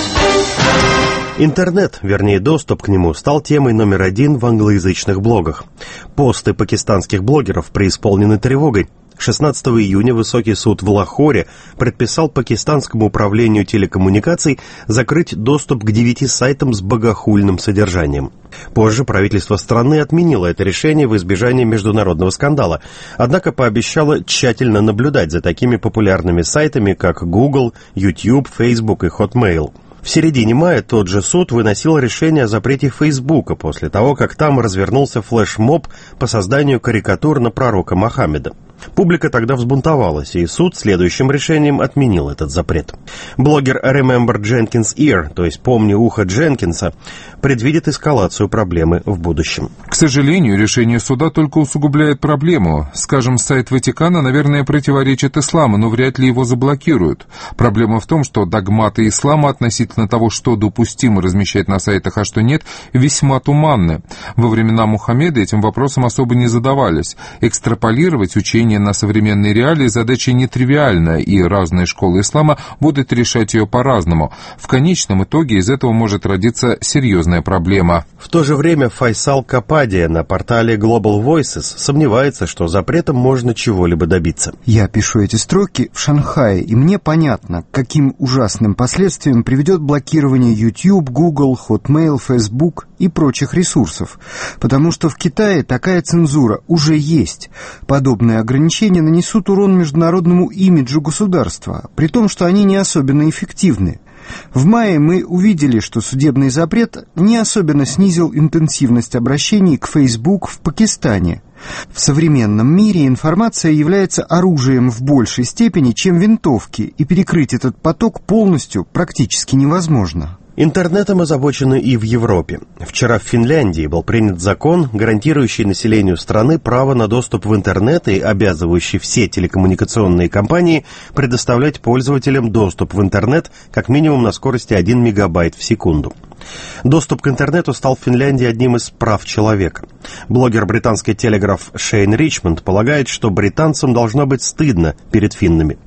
Интернет, вернее доступ к нему, стал темой номер один в англоязычных блогах. Посты пакистанских блогеров преисполнены тревогой. 16 июня высокий суд в Лахоре предписал пакистанскому управлению телекоммуникаций закрыть доступ к 9 сайтам с богохульным содержанием. Позже правительство страны отменило это решение в избежание международного скандала, однако пообещало тщательно наблюдать за такими популярными сайтами, как Google, YouTube, Facebook и Hotmail. В середине мая тот же суд выносил решение о запрете Фейсбука после того, как там развернулся флешмоб по созданию карикатур на пророка Мохаммеда. Публика тогда взбунтовалась, и суд следующим решением отменил этот запрет. Блогер Remember Jenkins Ear, то есть «Помни ухо Дженкинса», предвидит эскалацию проблемы в будущем. К сожалению, решение суда только усугубляет проблему. Скажем, сайт Ватикана, наверное, противоречит исламу, но вряд ли его заблокируют. Проблема в том, что догматы ислама относительно того, что допустимо размещать на сайтах, а что нет, весьма туманны. Во времена Мухаммеда этим вопросом особо не задавались. Экстраполировать учение на современные реалии задача нетривиальная, и разные школы ислама будут решать ее по-разному. В конечном итоге из этого может родиться серьезная проблема. В то же время Файсал Кападия на портале Global Voices сомневается, что запретом можно чего-либо добиться. Я пишу эти строки в Шанхае, и мне понятно, к каким ужасным последствиям приведет блокирование YouTube, Google, Hotmail, Facebook и прочих ресурсов. Потому что в Китае такая цензура уже есть. Подобные ограничения нанесут урон международному имиджу государства, при том, что они не особенно эффективны. В мае мы увидели, что судебный запрет не особенно снизил интенсивность обращений к Facebook в Пакистане. В современном мире информация является оружием в большей степени, чем винтовки, и перекрыть этот поток полностью практически невозможно. Интернетом озабочены и в Европе. Вчера в Финляндии был принят закон, гарантирующий населению страны право на доступ в интернет и обязывающий все телекоммуникационные компании предоставлять пользователям доступ в интернет как минимум на скорости 1 мегабайт в секунду. Доступ к интернету стал в Финляндии одним из прав человека. Блогер британской Телеграф Шейн Ричмонд полагает, что британцам должно быть стыдно перед финнами.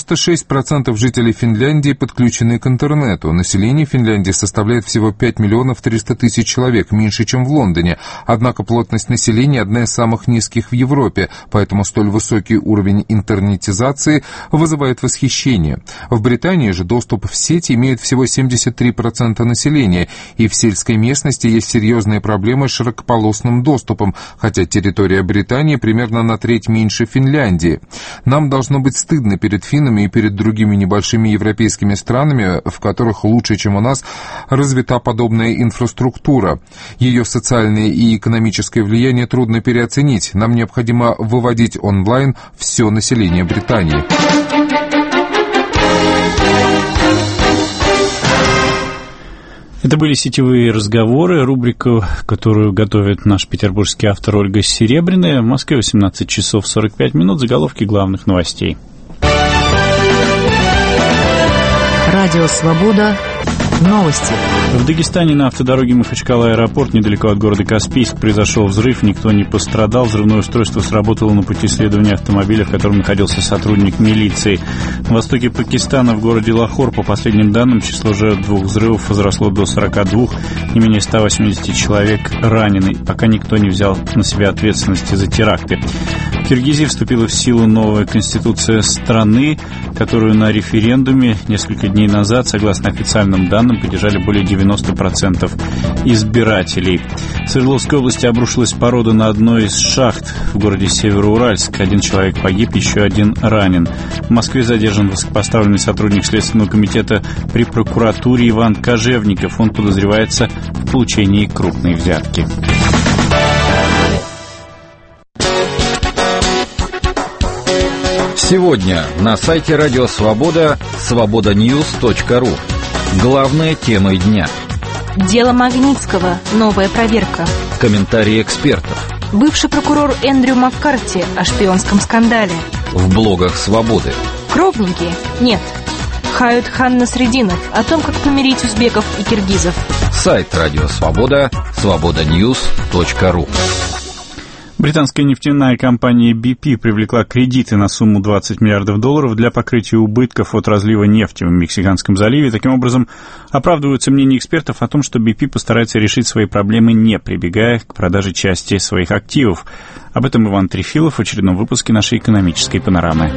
96% жителей Финляндии подключены к интернету. Население Финляндии составляет всего 5 миллионов 300 тысяч человек, меньше, чем в Лондоне. Однако плотность населения одна из самых низких в Европе, поэтому столь высокий уровень интернетизации вызывает восхищение. В Британии же доступ в сеть имеет всего 73% населения, и в сельской местности есть серьезные проблемы с широкополосным доступом, хотя территория Британии примерно на треть меньше Финляндии. Нам должно быть стыдно перед финнами и перед другими небольшими европейскими странами, в которых лучше, чем у нас, развита подобная инфраструктура. Ее социальное и экономическое влияние трудно переоценить. Нам необходимо выводить онлайн все население Британии. Это были «Сетевые разговоры», рубрика, которую готовит наш петербургский автор Ольга Серебряная. В Москве 18 часов 45 минут. Заголовки главных новостей. Радио «Свобода». Новости. В Дагестане на автодороге Махачкала-аэропорт, недалеко от города Каспийск, произошел взрыв, никто не пострадал. Взрывное устройство сработало на пути следования автомобиля, в котором находился сотрудник милиции. На востоке Пакистана, в городе Лахор, по последним данным, число жертв двух взрывов возросло до 42, не менее 180 человек ранены. Пока никто не взял на себя ответственности за теракты. В Киргизии вступила в силу новая конституция страны, которую на референдуме несколько дней назад, согласно официальным данным, поддержали более 90% избирателей. В Свердловской области обрушилась порода на одной из шахт в городе Североуральск. Один человек погиб, еще один ранен. В Москве задержан высокопоставленный сотрудник Следственного комитета при прокуратуре Иван Кожевников. Он подозревается в получении крупной взятки. Сегодня на сайте Радио Свобода свободаньюз.ру. Главные темы дня. Дело Магнитского. Новая проверка. Комментарии экспертов. Бывший прокурор Эндрю Маккарти о шпионском скандале. В блогах Свободы. Кровники? Нет. Хают хан Насреддинов о том, как помирить узбеков и киргизов. Сайт Радио Свобода свободаньюз.ру. Британская нефтяная компания BP привлекла кредиты на сумму $20 миллиардов для покрытия убытков от разлива нефти в Мексиканском заливе. Таким образом, оправдываются мнения экспертов о том, что BP постарается решить свои проблемы, не прибегая к продаже части своих активов. Об этом Иван Трефилов в очередном выпуске нашей экономической панорамы.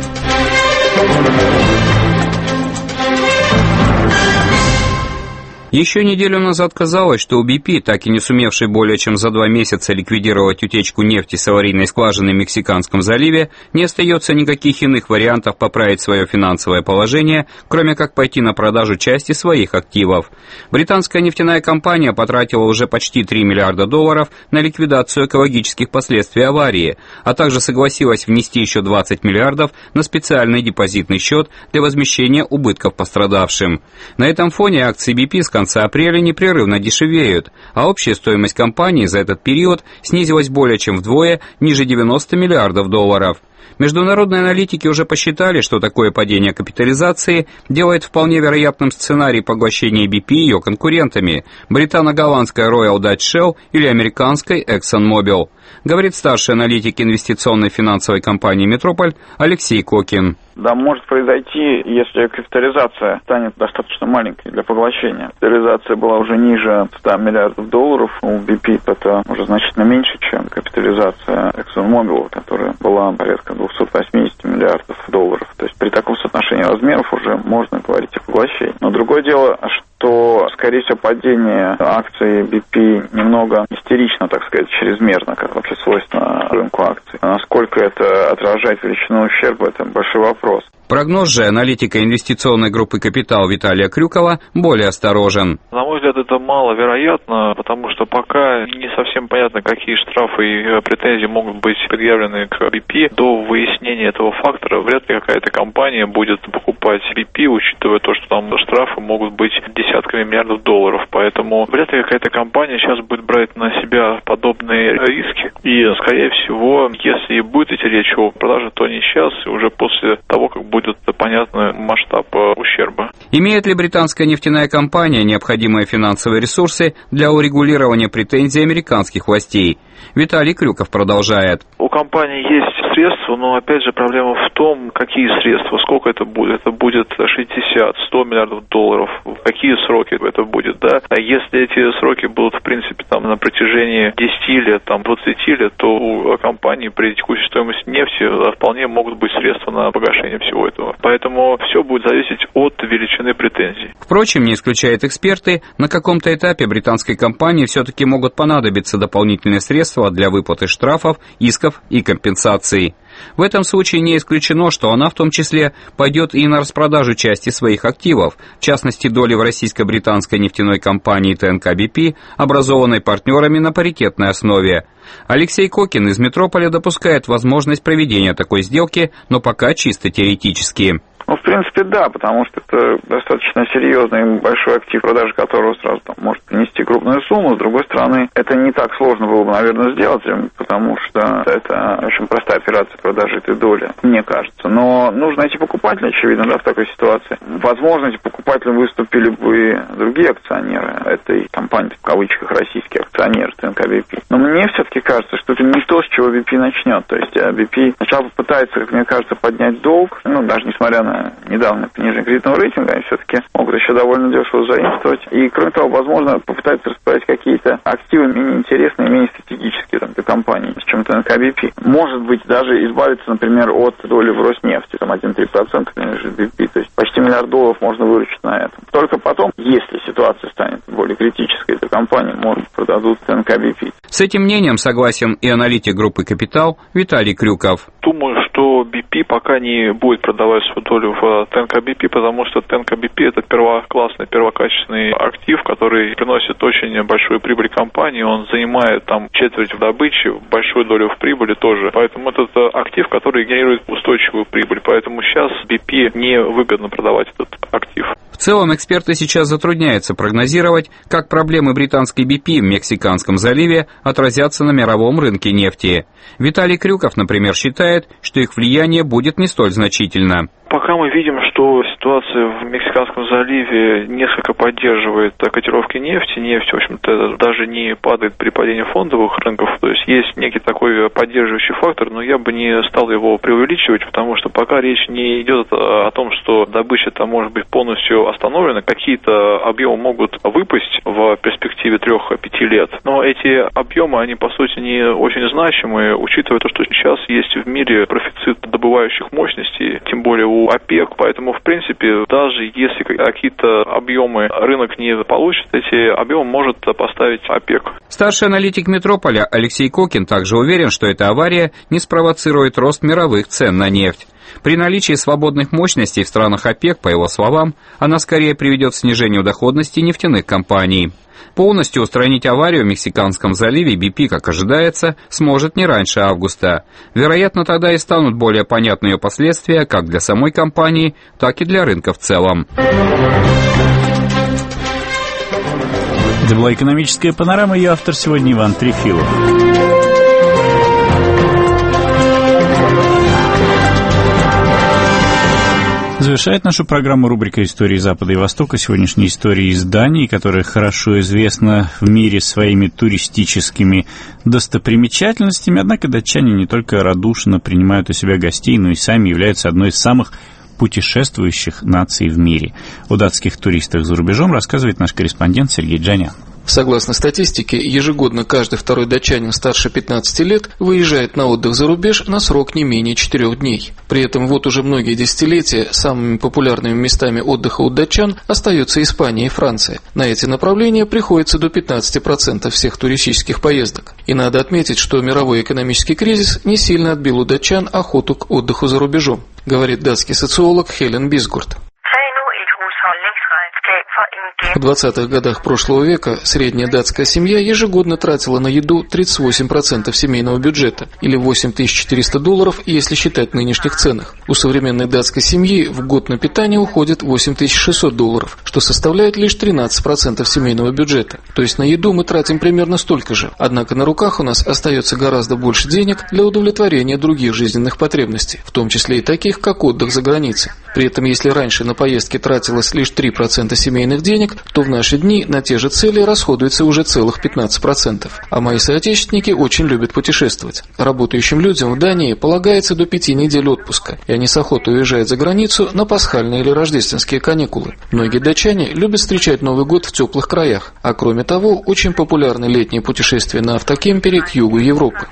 Еще неделю назад казалось, что у BP, так и не сумевшей более чем за 2 месяца ликвидировать утечку нефти с аварийной скважины в Мексиканском заливе, не остается никаких иных вариантов поправить свое финансовое положение, кроме как пойти на продажу части своих активов. Британская нефтяная компания потратила уже почти $3 миллиарда на ликвидацию экологических последствий аварии, а также согласилась внести еще $20 миллиардов на специальный депозитный счет для возмещения убытков пострадавшим. На этом фоне акции BP с конца апреля непрерывно дешевеют, а общая стоимость компании за этот период снизилась более чем вдвое, ниже $90 миллиардов. Международные аналитики уже посчитали, что такое падение капитализации делает вполне вероятным сценарий поглощения BP ее конкурентами – британо-голландской Royal Dutch Shell или американской ExxonMobil, говорит старший аналитик инвестиционной финансовой компании «Метрополь» Алексей Кокин. Да, может произойти, если капитализация станет достаточно маленькой для поглощения. Капитализация была уже ниже $100 миллиардов у BP, это уже значительно меньше, чем капитализация ExxonMobil, которая была порядка $280 миллиардов. То есть при таком соотношении размеров уже можно говорить о поглощении. Но другое дело, что, скорее всего, падение акций BP немного истерично, так сказать, чрезмерно, как вообще свойственно рынку акций. Насколько это отражает величину ущерба, это большой вопрос. Прогноз же аналитика инвестиционной группы «Капитал» Виталия Крюкова более осторожен. На мой взгляд, это маловероятно, потому что пока не совсем понятно, какие штрафы и претензии могут быть предъявлены к BP. До выяснения этого фактора вряд ли какая-то компания будет покупать BP, учитывая то, что там штрафы могут быть десятками миллиардов долларов. Поэтому вряд ли какая-то компания сейчас будет брать на себя подобные риски. И, скорее всего, если и будет идти речь о продаже, то не сейчас, и уже после того, как будет понятный масштаб ущерба. Имеет ли британская нефтяная компания необходимые финансовые ресурсы для урегулирования претензий американских властей? Виталий Крюков продолжает. У компании есть средства, но опять же проблема в том, какие средства, сколько это будет. Это будет 60-100 миллиардов долларов. В какие сроки это будет, да? А если эти сроки будут, в принципе, там на протяжении 10 лет, там 20 лет, то у компании при текущей стоимости нефти вполне могут быть средства на погашение всего этого. Поэтому все будет зависеть от величины претензий. Впрочем, не исключают эксперты, на каком-то этапе британской компании все-таки могут понадобиться дополнительные средства для выплаты штрафов, исков и компенсаций. В этом случае не исключено, что она в том числе пойдет и на распродажу части своих активов, в частности доли в российско-британской нефтяной компании ТНК BP, образованной партнерами на паритетной основе. Алексей Кокин из «Метрополя» допускает возможность проведения такой сделки, но пока чисто теоретически. Ну, в принципе, да, потому что это достаточно серьезный большой актив, продажа которого сразу там может принести крупную сумму. С другой стороны, это не так сложно было бы, наверное, сделать, потому что это очень простая операция продажи этой доли, мне кажется. Но нужно найти покупателя, очевидно, да, в такой ситуации. Возможно, эти покупатели выступили бы другие акционеры этой компании, в кавычках, российские акционеры ТНК BP. Но мне все-таки кажется, что это не то, с чего BP начнет. То есть BP сначала попытается, как мне кажется, поднять долг, даже несмотря на недавнее понижение кредитного рейтинга, они все-таки могут еще довольно дешево заимствовать. И, кроме того, возможно, попытаются распродать какие-то активы менее интересные, менее стратегические для компании, чем ТНК BP. Может быть, даже избавиться, например, от доли в Роснефти, 1,3% принадлежит BP. То есть почти $1 миллиард можно выручить на этом. Только потом, если ситуация станет более критической, то компании, может, продадут ТНК BP. С этим мнением согласен и аналитик группы «Капитал» Виталий Крюков. Думаю, что BP пока не будет продавать свою долю в ТНК BP, потому что ТНК BP это первоклассный, первокачественный актив, который приносит очень большую прибыль компании. Он занимает там четверть в добыче, большую долю в прибыли тоже. Поэтому это актив, который генерирует устойчивую прибыль. Поэтому сейчас BP невыгодно продавать этот актив. В целом, эксперты сейчас затрудняются прогнозировать, как проблемы британской BP в Мексиканском заливе отразятся на мировом рынке нефти. Виталий Крюков, например, считает, что их влияние будет не столь значительно. Пока мы видим, что ситуация в Мексиканском заливе несколько поддерживает котировки нефти. Нефть, в общем-то, даже не падает при падении фондовых рынков. То есть есть некий такой поддерживающий фактор, но я бы не стал его преувеличивать, потому что пока речь не идет о том, что добыча там может быть полностью остановлена. Какие-то объемы могут выпасть в перспективе 3-5 лет. Но эти объемы, они по сути не очень значимые, учитывая то, что сейчас есть в мире профицит добывающих мощностей, тем более у ОПЕК, поэтому, в принципе, даже если какие-то объемы рынок не получит, эти объемы может поставить ОПЕК. Старший аналитик Метрополя Алексей Кокин также уверен, что эта авария не спровоцирует рост мировых цен на нефть. При наличии свободных мощностей в странах ОПЕК, по его словам, она скорее приведет к снижению доходности нефтяных компаний. Полностью устранить аварию в Мексиканском заливе BP, как ожидается, сможет не раньше августа. Вероятно, тогда и станут более понятны ее последствия как для самой компании, так и для рынка в целом. Это была экономическая панорама, ее автор сегодня Иван Трефилов. Завершает нашу программу рубрика «Истории Запада и Востока». Сегодняшняя история из Дании, которая хорошо известна в мире своими туристическими достопримечательностями. Однако датчане не только радушно принимают у себя гостей, но и сами являются одной из самых путешествующих наций в мире. О датских туристах за рубежом рассказывает наш корреспондент Сергей Джанян. Согласно статистике, ежегодно каждый второй датчанин старше 15 лет выезжает на отдых за рубеж на срок не менее 4 дней. При этом вот уже многие десятилетия самыми популярными местами отдыха у датчан остаются Испания и Франция. На эти направления приходится до 15% всех туристических поездок. И надо отметить, что мировой экономический кризис не сильно отбил у датчан охоту к отдыху за рубежом, говорит датский социолог Хелен Бисгурт. В 20-х годах прошлого века средняя датская семья ежегодно тратила на еду 38% семейного бюджета, или $8400, если считать в нынешних ценах. У современной датской семьи в год на питание уходит $8600, что составляет лишь 13% семейного бюджета. То есть на еду мы тратим примерно столько же, однако на руках у нас остается гораздо больше денег для удовлетворения других жизненных потребностей, в том числе и таких, как отдых за границей. При этом, если раньше на поездки тратилось лишь 3% семейных денег, то в наши дни на те же цели расходуется уже целых 15%. А мои соотечественники очень любят путешествовать. Работающим людям в Дании полагается до 5 недель отпуска, и они с охотой уезжают за границу на пасхальные или рождественские каникулы. Многие датчане любят встречать Новый год в теплых краях, а кроме того, очень популярны летние путешествия на автокемпере к югу Европы.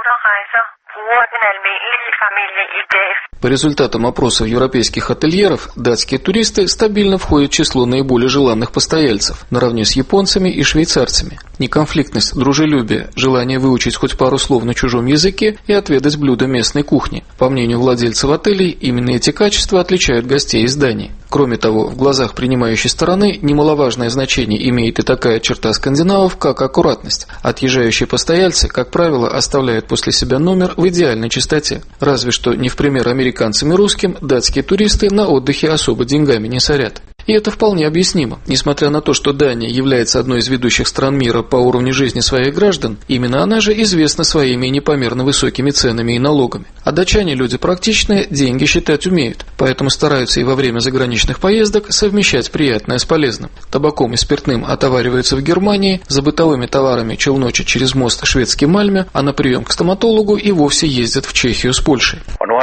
По результатам опросов европейских ательеров, датские туристы стабильно входят в число наиболее желанных постояльцев, наравне с японцами и швейцарцами. Неконфликтность, дружелюбие, желание выучить хоть пару слов на чужом языке и отведать блюда местной кухни. По мнению владельцев отелей, именно эти качества отличают гостей из Дании. Кроме того, в глазах принимающей стороны немаловажное значение имеет и такая черта скандинавов, как аккуратность. Отъезжающие постояльцы, как правило, оставляют после себя номер в идеальной чистоте. Разве что не в пример американцам и русским, датские туристы на отдыхе особо деньгами не сорят. И это вполне объяснимо. Несмотря на то, что Дания является одной из ведущих стран мира по уровню жизни своих граждан, именно она же известна своими непомерно высокими ценами и налогами. А датчане люди практичные, деньги считать умеют, поэтому стараются и во время заграничных поездок совмещать приятное с полезным. Табаком и спиртным отовариваются в Германии, за бытовыми товарами челночат через мост шведский Мальме, а на прием к стоматологу и вовсе ездят в Чехию с Польшей.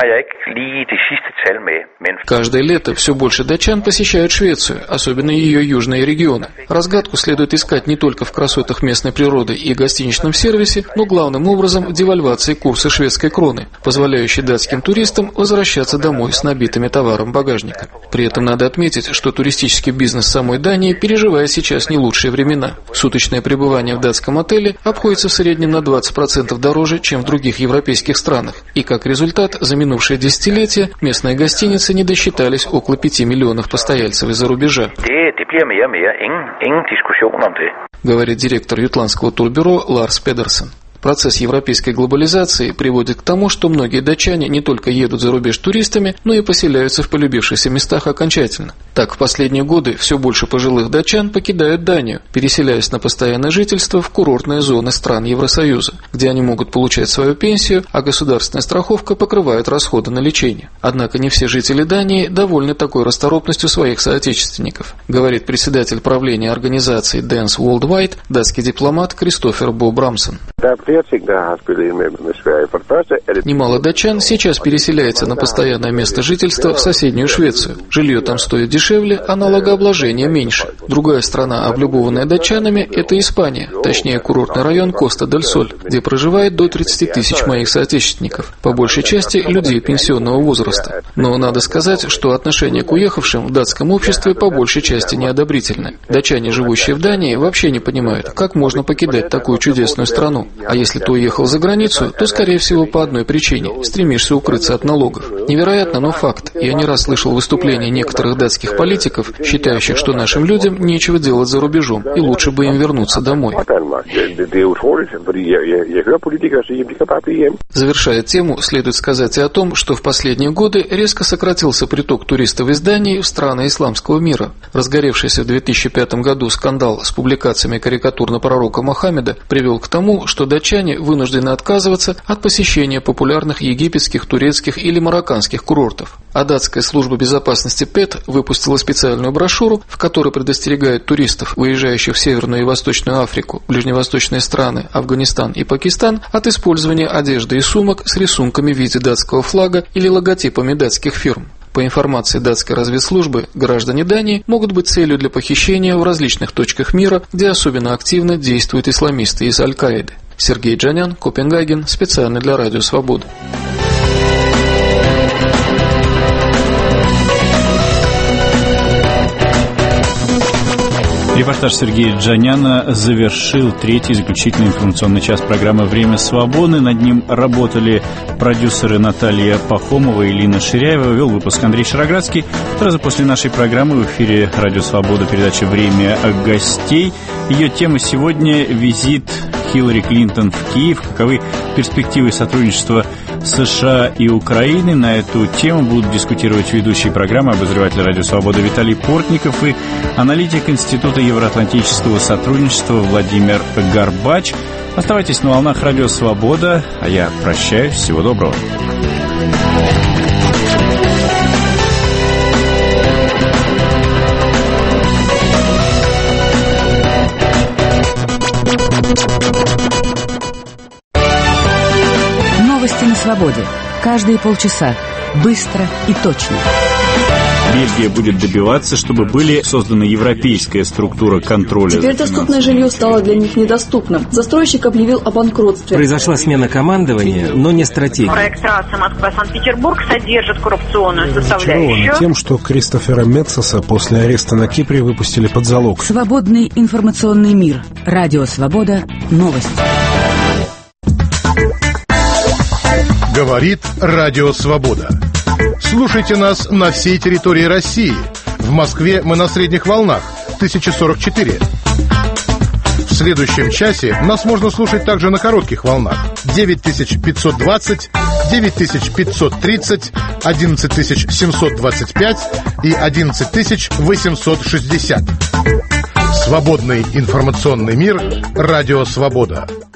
Каждое лето все больше датчан посещают Швецию, особенно ее южные регионы. Разгадку следует искать не только в красотах местной природы и гостиничном сервисе, но главным образом в девальвации курса шведской кроны, позволяющей датским туристам возвращаться домой с набитыми товаром багажником. При этом надо отметить, что туристический бизнес самой Дании переживает сейчас не лучшие времена. Суточное пребывание в датском отеле обходится в среднем на 20% дороже, чем в других европейских странах. И как результат, за минувшее десятилетие местные гостиницы не досчитались около 5 миллионов постояльцев из-за рубежа. Говорит директор ютландского турбюро Ларс Педерсон. Процесс европейской глобализации приводит к тому, что многие датчане не только едут за рубеж туристами, но и поселяются в полюбившихся местах окончательно. Так, в последние годы все больше пожилых датчан покидают Данию, переселяясь на постоянное жительство в курортные зоны стран Евросоюза, где они могут получать свою пенсию, а государственная страховка покрывает расходы на лечение. Однако не все жители Дании довольны такой расторопностью своих соотечественников, говорит председатель правления организации Dance Worldwide, датский дипломат Кристофер Бо Брамсон. Немало датчан сейчас переселяется на постоянное место жительства в соседнюю Швецию. Жилье там стоит дешевле, а налогообложение меньше. Другая страна, облюбованная датчанами, это Испания, точнее курортный район Коста-дель-Соль, где проживает до 30 тысяч моих соотечественников, по большей части людей пенсионного возраста. Но надо сказать, что отношение к уехавшим в датском обществе по большей части неодобрительное. Датчане, живущие в Дании, вообще не понимают, как можно покидать такую чудесную страну. А если ты уехал за границу, то, скорее всего, по одной причине – стремишься укрыться от налогов. Невероятно, но факт. Я не раз слышал выступления некоторых датских политиков, считающих, что нашим людям нечего делать за рубежом, и лучше бы им вернуться домой. Завершая тему, следует сказать и о том, что в последние годы резко сократился приток туристов из Дании в страны исламского мира. Разгоревшийся в 2005 году скандал с публикациями карикатур на пророка Мохаммеда привел к тому, что датчане вынуждены отказываться от посещения популярных египетских, турецких или марокканских курортов. А датская служба безопасности ПЭТ выпустила специальную брошюру, в которой предостерегает туристов, выезжающих в Северную и Восточную Африку, ближневосточные страны, Афганистан и Пакистан, от использования одежды и сумок с рисунками в виде датского флага или логотипами датских фирм. По информации датской разведслужбы, граждане Дании могут быть целью для похищения в различных точках мира, где особенно активно действуют исламисты из Аль-Каиды. Сергей Джанян, Копенгаген, специально для Радио Свобода. Репортаж Сергея Джаняна завершил третий заключительный информационный час программы «Время свободы». Над ним работали продюсеры Наталья Пахомова и Лина Ширяева. Вел выпуск Андрей Шароградский. Сразу после нашей программы в эфире «Радио Свобода» передача «Время гостей». Ее тема сегодня – визит Хиллари Клинтон в Киев. Каковы перспективы сотрудничества США и Украины? На эту тему будут дискутировать ведущие программы, обозреватель «Радио Свобода» Виталий Портников и аналитик Института евроатлантического сотрудничества Владимир Горбач. Оставайтесь на волнах «Радио Свобода», а я прощаюсь. Всего доброго. Новости на свободе. Каждые полчаса. Быстро и точно. Бельгия будет добиваться, чтобы были создана европейская структура контроля. Теперь доступное жилье стало для них недоступным. Застройщик объявил о банкротстве. Произошла смена командования, но не стратегии. Проект трассы Москва-Санкт-Петербург содержит коррупционную составляющую. Тем, что Кристофера Метсоса после ареста на Кипре выпустили под залог. Свободный информационный мир. Радио Свобода. Новости. Говорит Радио Свобода. Слушайте нас на всей территории России. В Москве мы на средних волнах 1044. В следующем часе нас можно слушать также на коротких волнах 9520, 9530, 11725 и 11860. Свободный информационный мир. Радио Свобода.